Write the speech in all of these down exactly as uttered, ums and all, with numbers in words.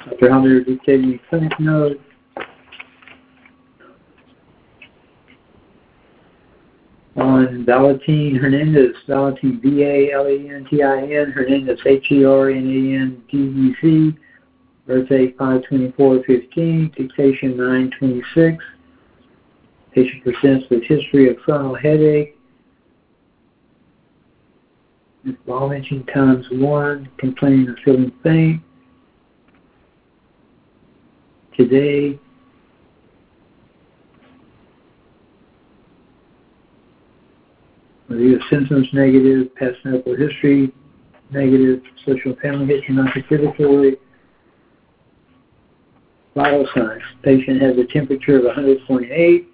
Doctor Halbiter dictating clinic note. On Valentin Hernandez, Valentin V A L E N T I N, Hernandez H E R N A N D E Z, birthday five twenty-four fifteen, dictation nine twenty-six. Patient presents with history of frontal headache, vomiting times one, complaining of feeling faint. Today, review of symptoms negative, past medical history negative, social and family history non-contributory. Vital signs. Patient has a temperature of one hundred point eight.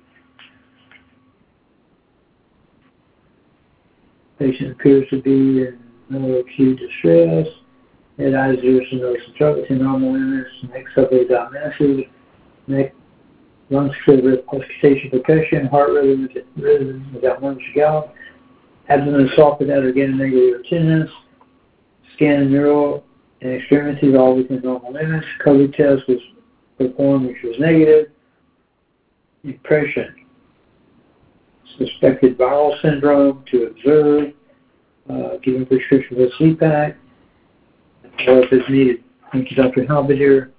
Patient appears to be in no acute distress. Head, eyes, ears, and nose obstructed, normal image, neck subway dot massive, neck, lungs filled with auscultation percussion, heart rhythm, rhythm without lungs gallop, abdomen soft without organic negative attendance, scan neural and extremities all within normal limits. COVID test was performed, which was negative. Impression. Suspected viral syndrome to observe. Uh, giving prescription for C PAC. Follow-up is needed. Thank you, Doctor Halbiter.